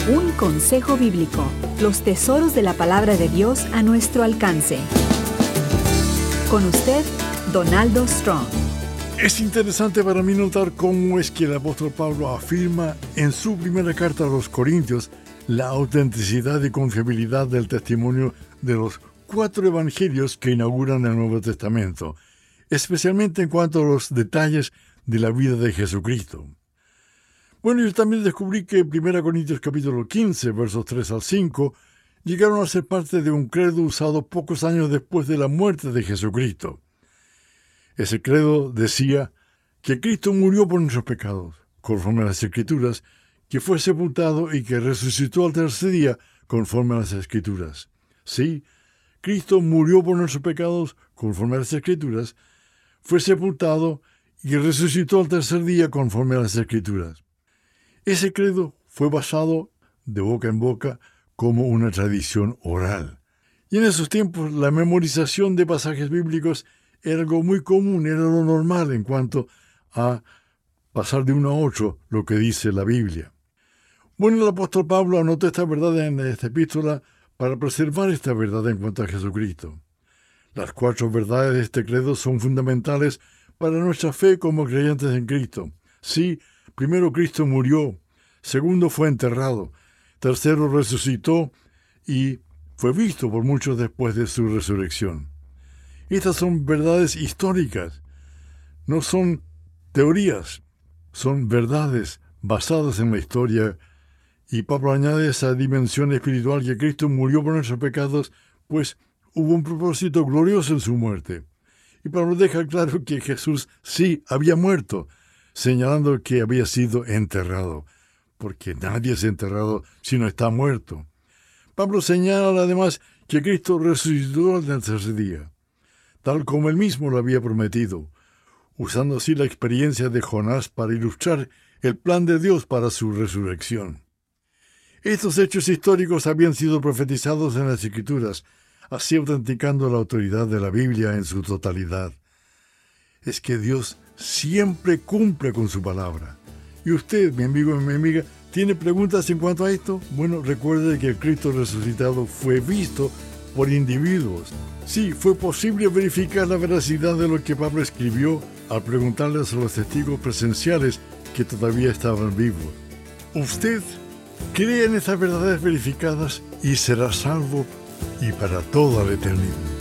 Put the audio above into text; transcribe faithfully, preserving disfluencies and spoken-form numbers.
Un consejo bíblico. Los tesoros de la palabra de Dios a nuestro alcance. Con usted, Donaldo Strong. Es interesante para mí notar cómo es que el apóstol Pablo afirma en su primera carta a los Corintios la autenticidad y confiabilidad del testimonio de los cuatro evangelios que inauguran el Nuevo Testamento, especialmente en cuanto a los detalles de la vida de Jesucristo. Bueno, yo también descubrí que en primera Corintios capítulo quince, versos tres al cinco, llegaron a ser parte de un credo usado pocos años después de la muerte de Jesucristo. Ese credo decía que Cristo murió por nuestros pecados, conforme a las Escrituras, que fue sepultado y que resucitó al tercer día, conforme a las Escrituras. Sí, Cristo murió por nuestros pecados, conforme a las Escrituras, fue sepultado y resucitó al tercer día, conforme a las Escrituras. Ese credo fue basado de boca en boca como una tradición oral. Y en esos tiempos la memorización de pasajes bíblicos era algo muy común, era lo normal en cuanto a pasar de uno a otro lo que dice la Biblia. Bueno, el apóstol Pablo anotó esta verdad en esta epístola para preservar esta verdad en cuanto a Jesucristo. Las cuatro verdades de este credo son fundamentales para nuestra fe como creyentes en Cristo. Sí, primero Cristo murió, segundo fue enterrado, tercero resucitó y fue visto por muchos después de su resurrección. Estas son verdades históricas, no son teorías, son verdades basadas en la historia. Y Pablo añade esa dimensión espiritual que Cristo murió por nuestros pecados, pues hubo un propósito glorioso en su muerte. Y Pablo deja claro que Jesús sí había muerto, señalando que había sido enterrado, porque nadie es enterrado si no está muerto. Pablo señala además que Cristo resucitó al tercer día, tal como él mismo lo había prometido, usando así la experiencia de Jonás para ilustrar el plan de Dios para su resurrección. Estos hechos históricos habían sido profetizados en las Escrituras, así autenticando la autoridad de la Biblia en su totalidad. Es que Dios siempre cumple con su palabra. Y usted, mi amigo y mi amiga, ¿tiene preguntas en cuanto a esto? Bueno, recuerde que el Cristo resucitado fue visto por individuos. Sí, fue posible verificar la veracidad de lo que Pablo escribió al preguntarles a los testigos presenciales que todavía estaban vivos. Usted cree en estas verdades verificadas y será salvo y para toda la eternidad.